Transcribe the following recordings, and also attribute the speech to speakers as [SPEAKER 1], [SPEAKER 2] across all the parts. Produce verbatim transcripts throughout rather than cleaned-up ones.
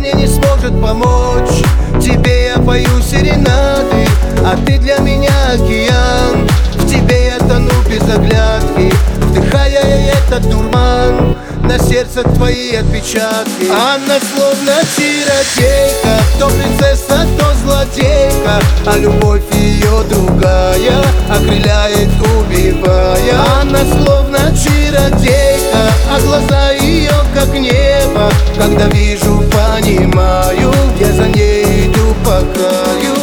[SPEAKER 1] мне не сможет помочь. Тебе я пою серенады, а ты для меня океан. В тебе я тону без оглядки, вдыхая этот дурман. На сердце твои отпечатки. Она словно чародейка, то принцесса, то злодейка, а любовь ее другая окрыляет, убивая. Она словно чародейка, а глаза ее как небо. Когда вижу, понимаю, я за ней иду по краю.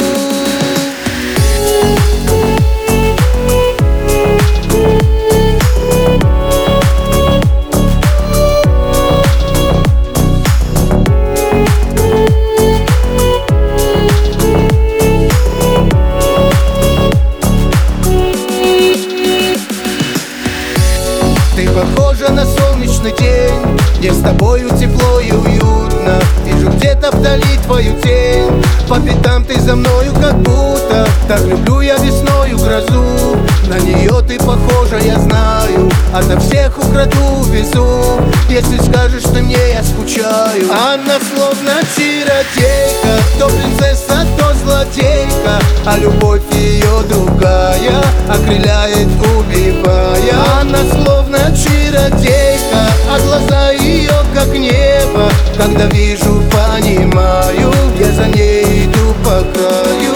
[SPEAKER 1] Ты похожа на солнечный день, мне с тобою тепло и уютно. Вижу где-то вдали твою тень, по пятам ты за мною как будто. Так люблю я весною грозу, на нее ты похожа, я знаю. Ото всех украду везу, если скажешь ты мне, я скучаю. Она словно чародейка, то принцесса, то злодейка, а любовь ее другая окрыляет, убивая. Она словно чародейка, а глаза ее как небо. Когда вижу, понимаю, я за ней иду по краю.